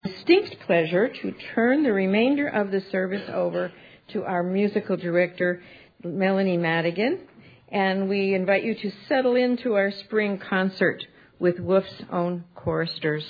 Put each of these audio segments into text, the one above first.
Distinct pleasure to turn the remainder of the service over to our musical director, Melanie Madigan, and we invite you to settle into our spring concert with Wolf's Own Choristers.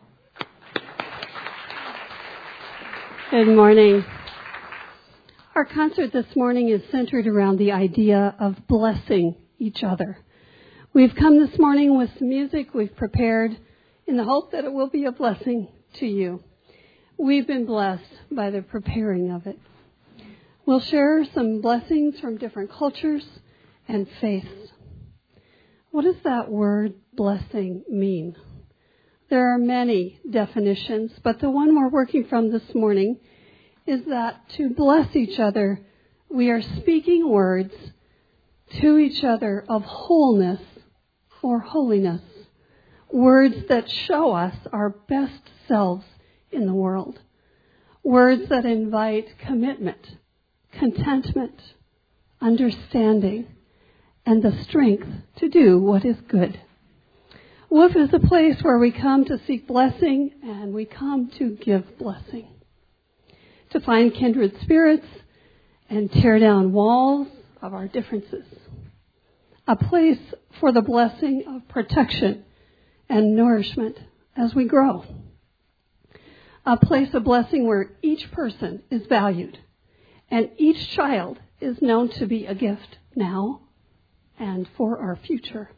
Good morning. Our concert this morning is centered around the idea of blessing each other. We've come this morning with some music we've prepared in the hope that it will be a blessing to you. We've been blessed by the preparing of it. We'll share some blessings from different cultures and faiths. What does that word blessing mean? There are many definitions, but the one we're working from this morning is that to bless each other, we are speaking words to each other of wholeness or holiness. Words that show us our best selves in the world. Words that invite commitment, contentment, understanding, and the strength to do what is good. Wolf is a place where we come to seek blessing and we come to give blessing. To find kindred spirits and tear down walls of our differences. A place for the blessing of protection and nourishment as we grow. A place of blessing where each person is valued and each child is known to be a gift now and for our future.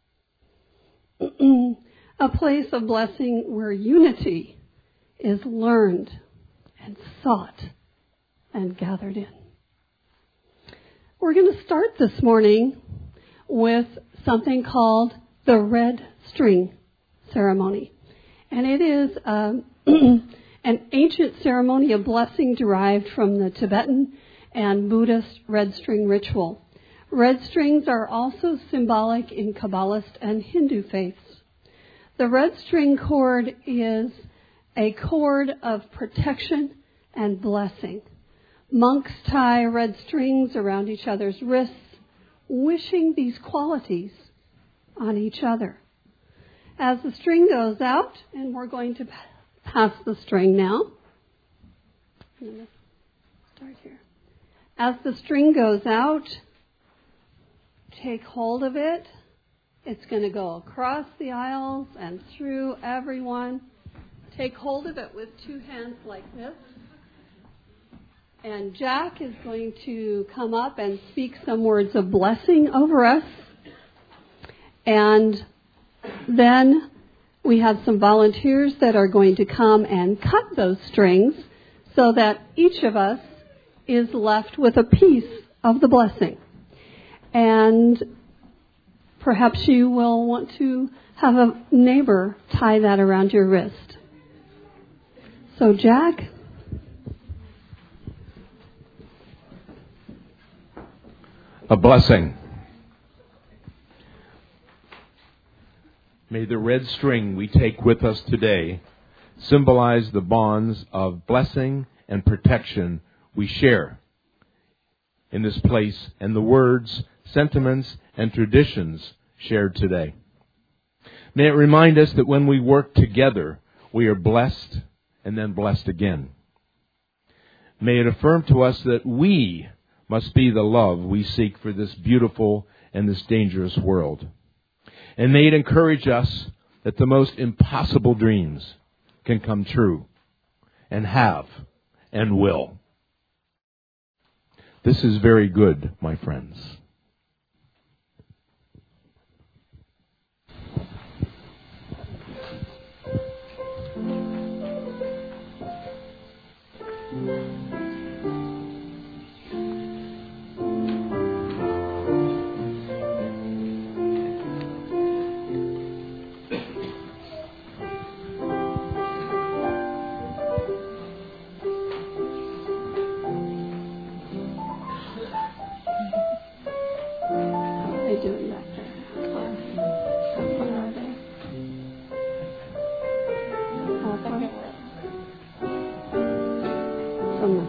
A place of blessing where unity is learned and sought and gathered in. We're going to start this morning with something called the red string ceremony. And it is an ancient ceremony of blessing derived from the Tibetan and Buddhist red string ritual. Red strings are also symbolic in Kabbalist and Hindu faiths. The red string cord is a cord of protection and blessing. Monks tie red strings around each other's wrists, wishing these qualities on each other. As the string goes out, and we're going to pass the string now. I'm going to start here. As the string goes out, take hold of it. It's going to go across the aisles and through everyone. Take hold of it with two hands like this. And Jack is going to come up and speak some words of blessing over us. And then we have some volunteers that are going to come and cut those strings so that each of us is left with a piece of the blessing. And perhaps you will want to have a neighbor tie that around your wrist. So, Jack. A blessing. May the red string we take with us today symbolize the bonds of blessing and protection we share in this place and the words, sentiments, and traditions shared today. May it remind us that when we work together, we are blessed and then blessed again. May it affirm to us that we must be the love we seek for this beautiful and this dangerous world. And may it encourage us that the most impossible dreams can come true and have and will. This is very good, my friends. From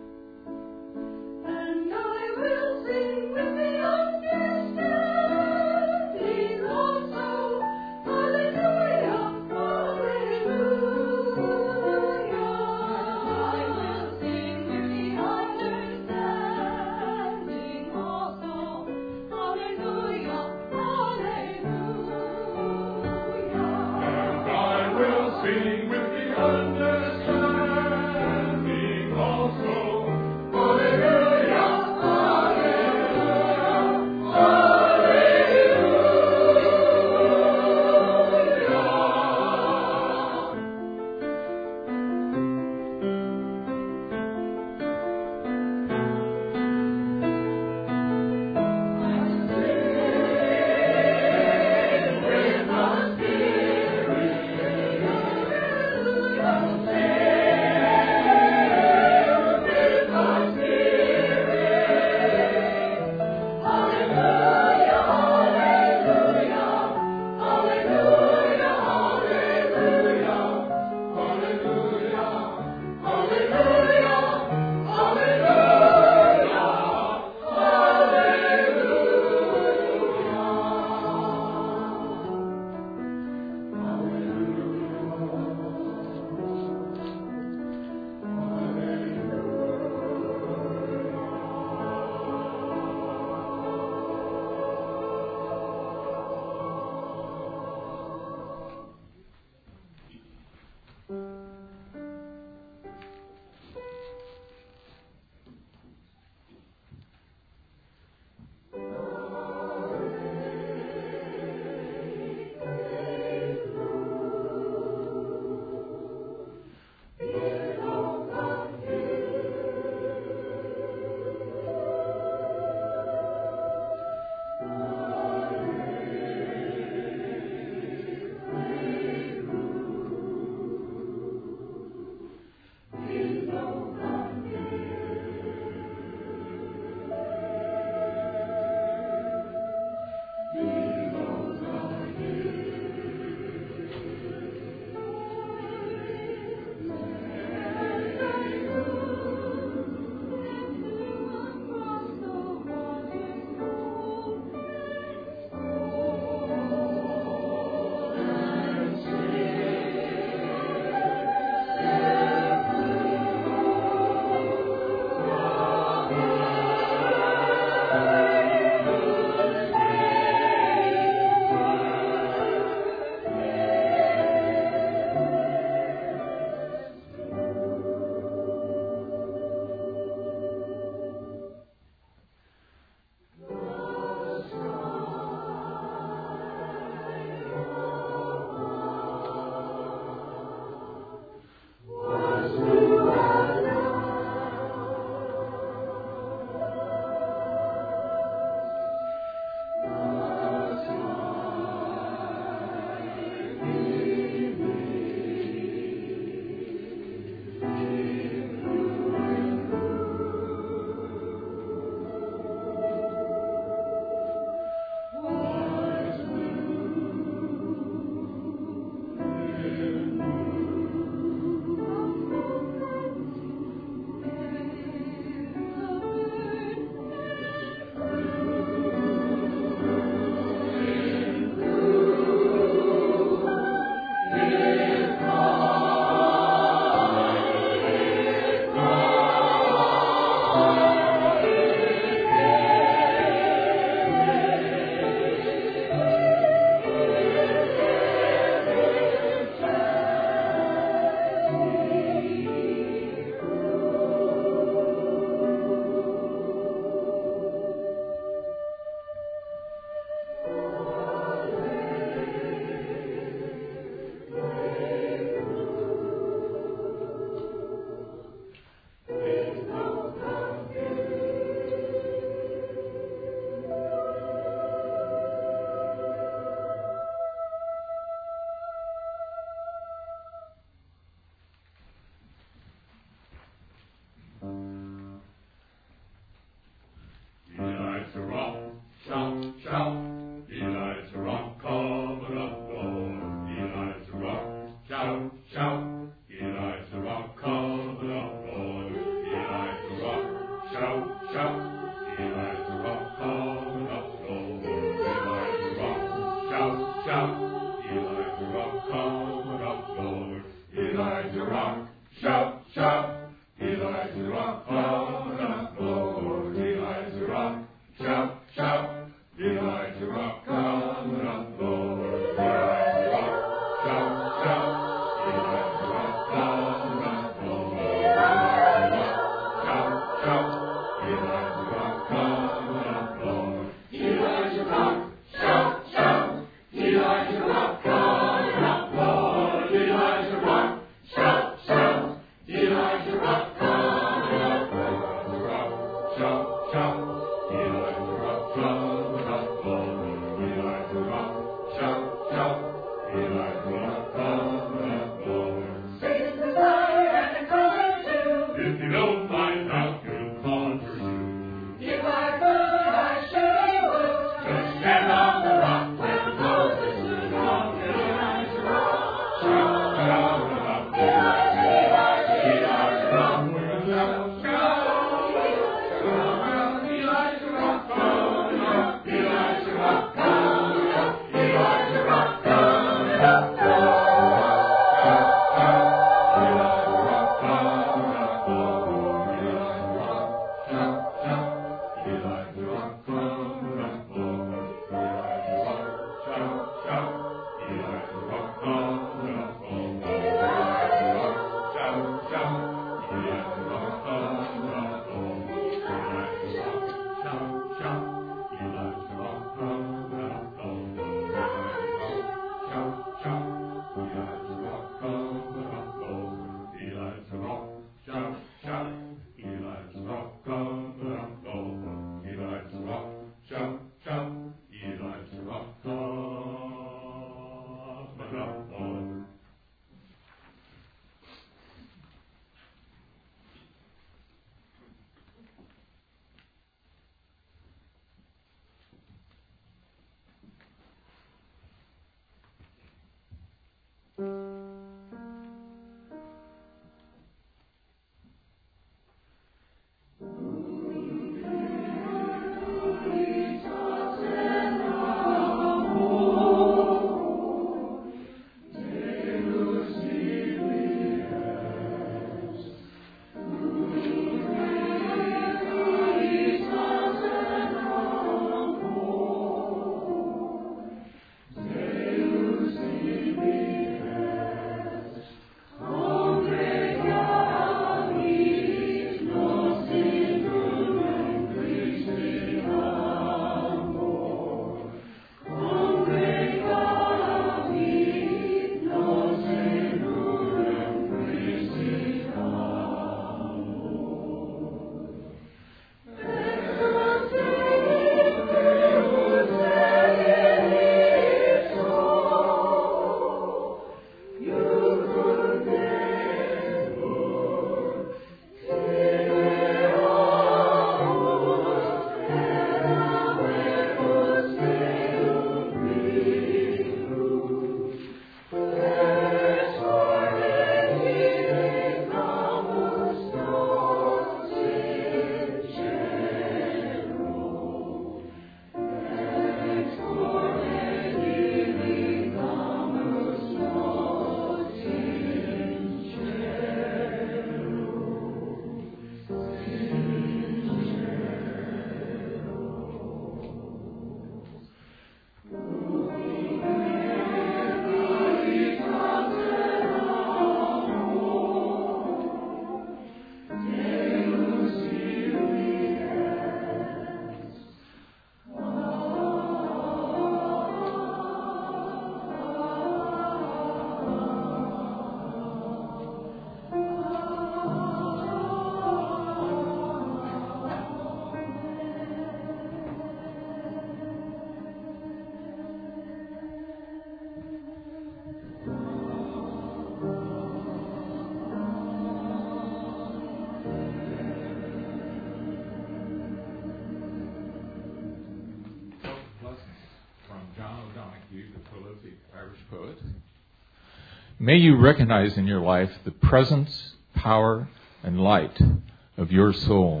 May you recognize in your life the presence, power, and light of your soul.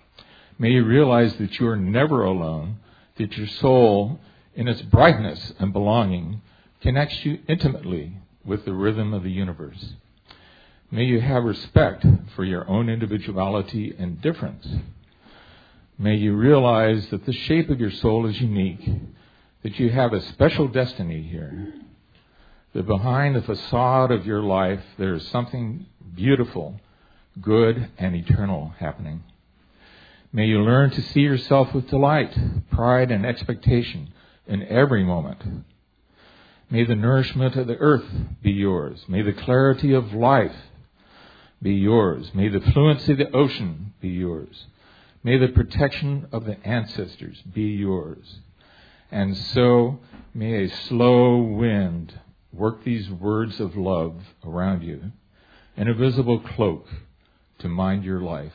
May you realize that you are never alone, that your soul, in its brightness and belonging, connects you intimately with the rhythm of the universe. May you have respect for your own individuality and difference. May you realize that the shape of your soul is unique, that you have a special destiny here, that behind the facade of your life there is something beautiful, good, and eternal happening. May you learn to see yourself with delight, pride, and expectation in every moment. May the nourishment of the earth be yours. May the clarity of life be yours. May the fluency of the ocean be yours. May the protection of the ancestors be yours. And so may a slow wind work these words of love around you, an invisible cloak to mind your life.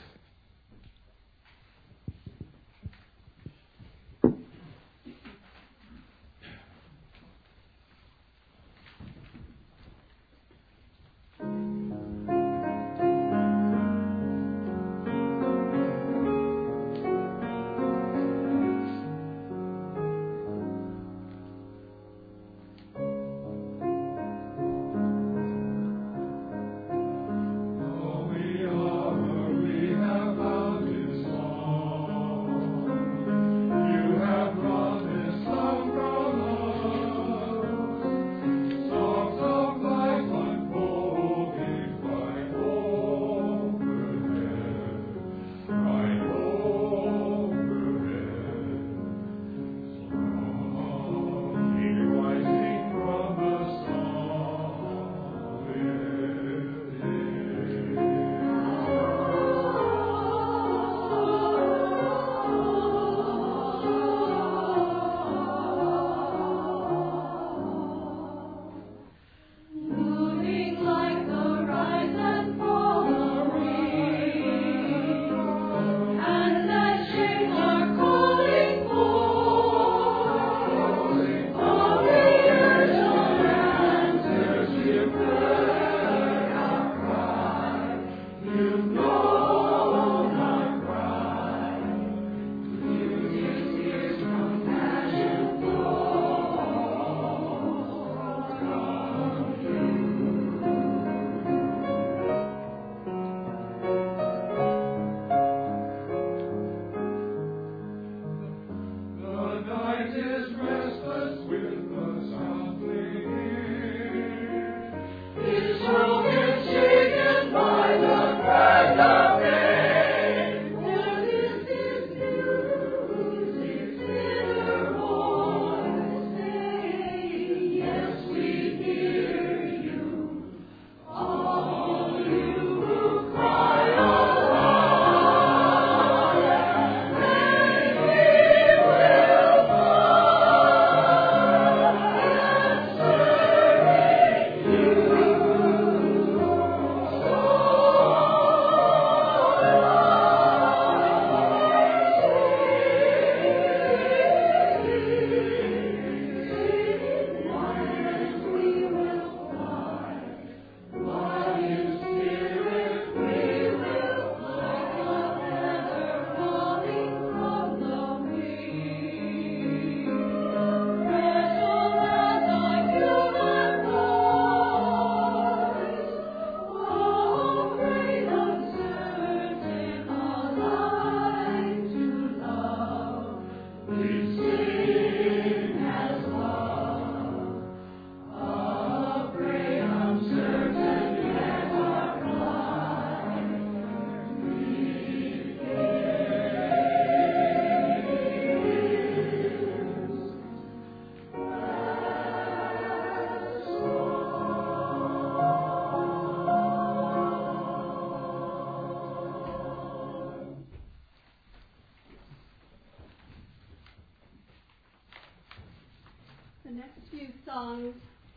Songs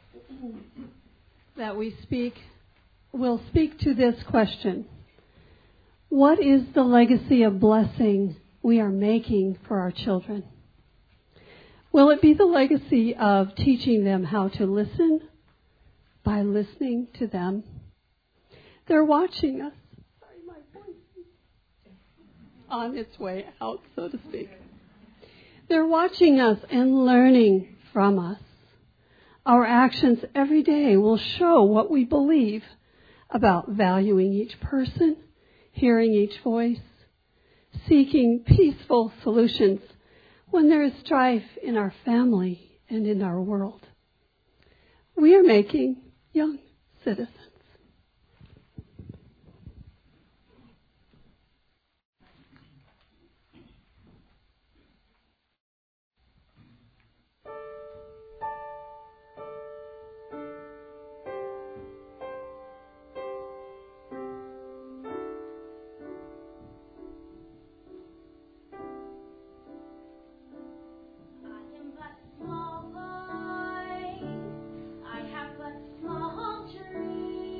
that we speak will speak to this question. What is the legacy of blessing we are making for our children? Will it be the legacy of teaching them how to listen by listening to them? They're watching us. Sorry, my voice is on its way out, so to speak. They're watching us and learning from us. Our actions every day will show what we believe about valuing each person, hearing each voice, seeking peaceful solutions when there is strife in our family and in our world. We are making young citizens. Small voice, I have but small dreams.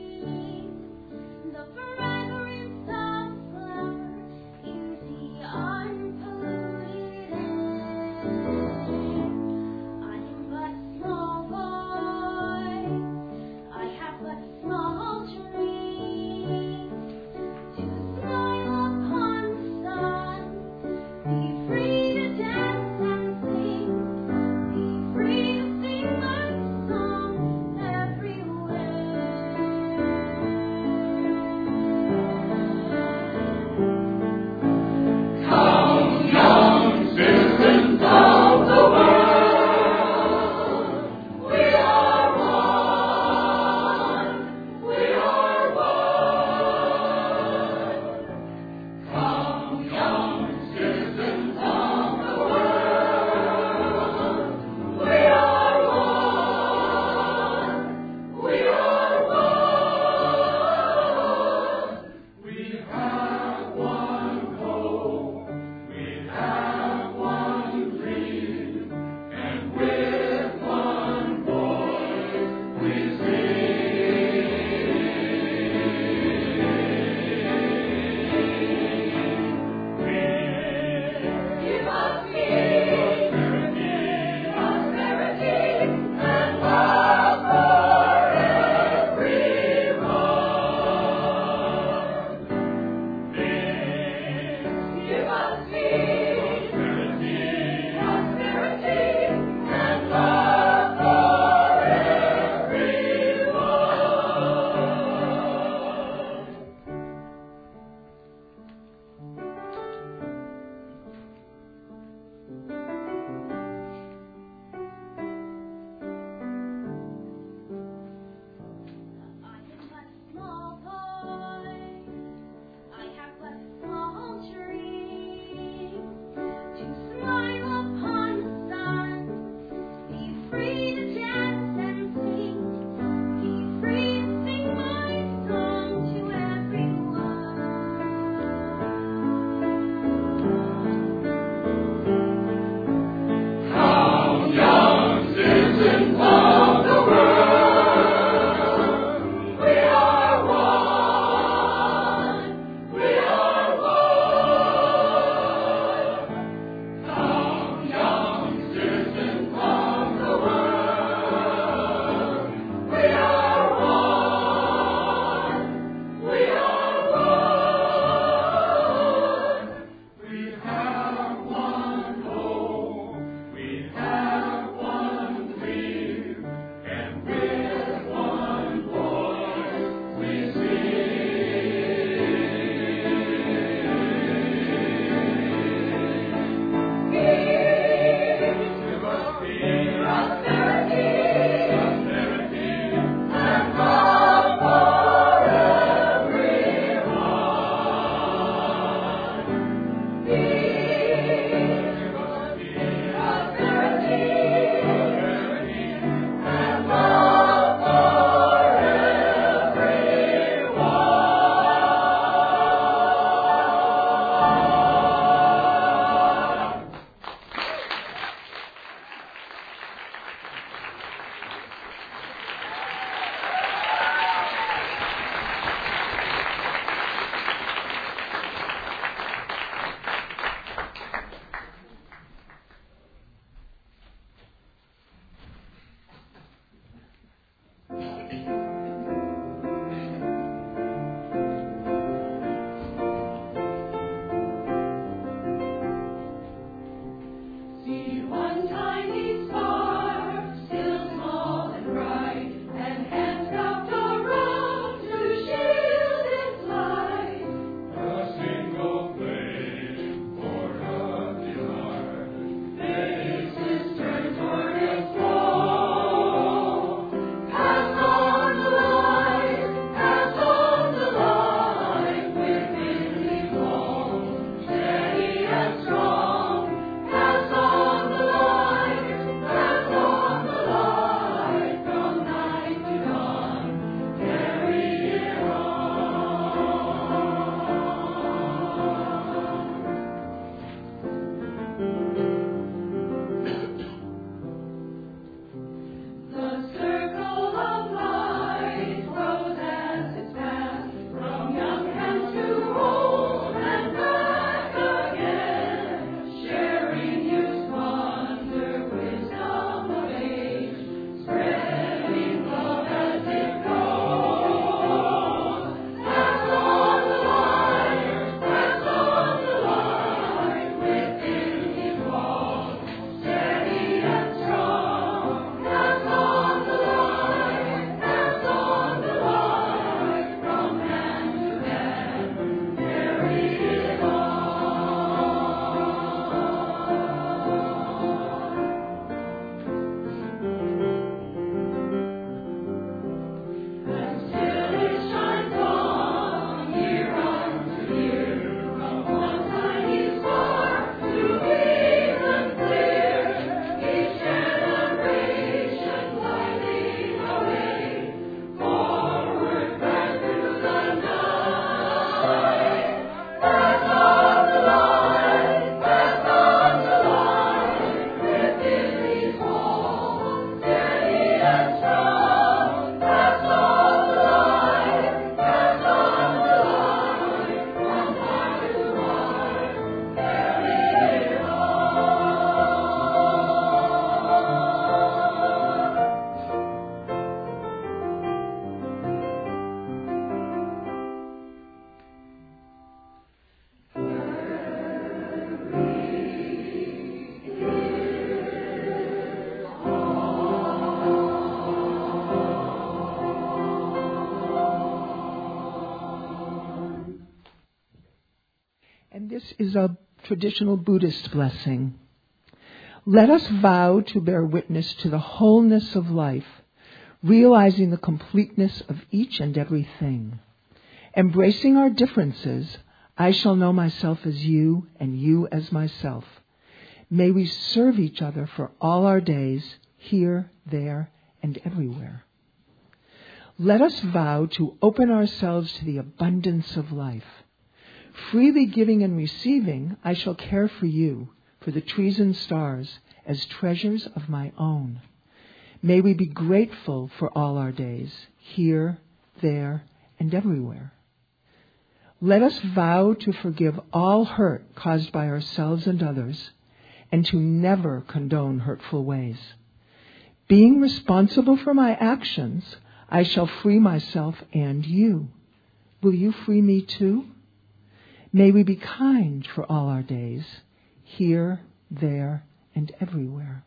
And this is a traditional Buddhist blessing. Let us vow to bear witness to the wholeness of life, realizing the completeness of each and everything. Embracing our differences, I shall know myself as you and you as myself. May we serve each other for all our days, here, there, and everywhere. Let us vow to open ourselves to the abundance of life. Freely giving and receiving, I shall care for you, for the trees and stars, as treasures of my own. May we be grateful for all our days, here, there, and everywhere. Let us vow to forgive all hurt caused by ourselves and others, and to never condone hurtful ways. Being responsible for my actions, I shall free myself and you. Will you free me too? May we be kind for all our days, here, there, and everywhere.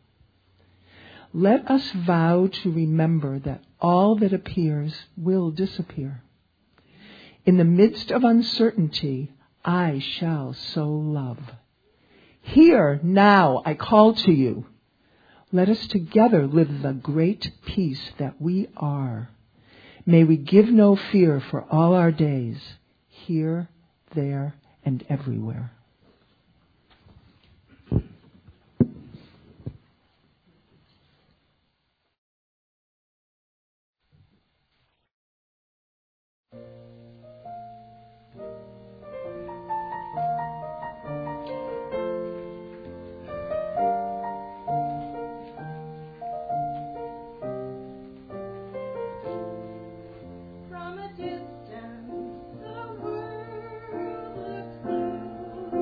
Let us vow to remember that all that appears will disappear. In the midst of uncertainty, I shall so love. Here, now, I call to you. Let us together live the great peace that we are. May we give no fear for all our days, here, there, and everywhere. From a distance, the world looks blue.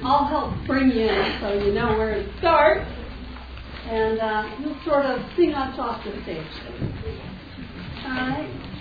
I'll help bring you in so you know where to start. And you'll sort of sing us off the stage. All right?